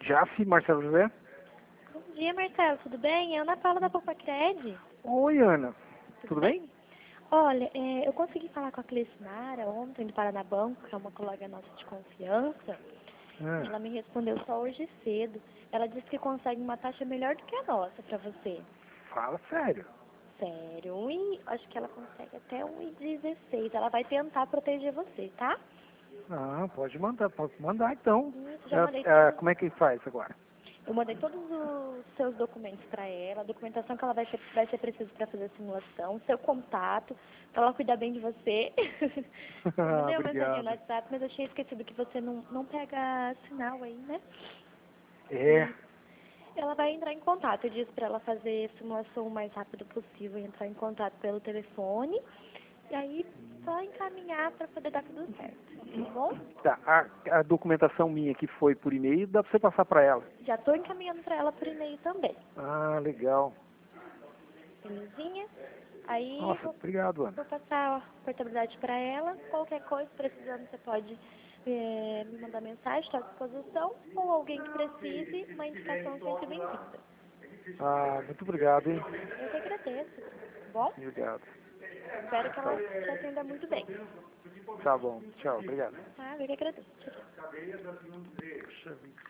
Jafe, Marcelo José. Bom dia, Marcelo, tudo bem? É Ana Paula da Popacred. Oi, Ana. Tudo bem? Olha, eu consegui falar com a Clecinara ontem do Paranabanco, que é uma colega nossa de confiança. Ah, Ela me respondeu só hoje cedo. Ela disse que consegue uma taxa melhor do que a nossa pra você. fala sério. Sério? E acho que ela consegue até 1,16. Ela vai tentar proteger você, tá? Ah, pode mandar então. Isso, já mandei todos. Como é que faz agora? Eu mandei todos os seus documentos para ela, a documentação que ela vai ser preciso para fazer a simulação, seu contato, para ela cuidar bem de você. Eu mandei uma mensagem no Obrigado. WhatsApp, mas achei esquecido que você não pega sinal aí, né? É, E ela vai entrar em contato. Eu disse para ela fazer a simulação o mais rápido possível e entrar em contato pelo telefone. E aí, só encaminhar para poder dar tudo certo, tá bom? tá. A documentação minha que foi por e-mail, dá pra você passar pra ela. Já estou encaminhando para ela por e-mail também. Ah, legal. Belezinha? Aí Nossa, obrigado, vou Ana. passar a portabilidade para ela. Qualquer coisa, precisando, você pode me mandar mensagem, estou à disposição. Ou alguém que precise, uma indicação sempre bem-vinda. Ah, muito obrigado, hein? Eu que agradeço, tá bom? Obrigado. Espero que Tá, ela te atenda muito bem. tá bom. Tchau, obrigado. Tá? Eu que agradeço. Tchau, tchau. Puxa vida.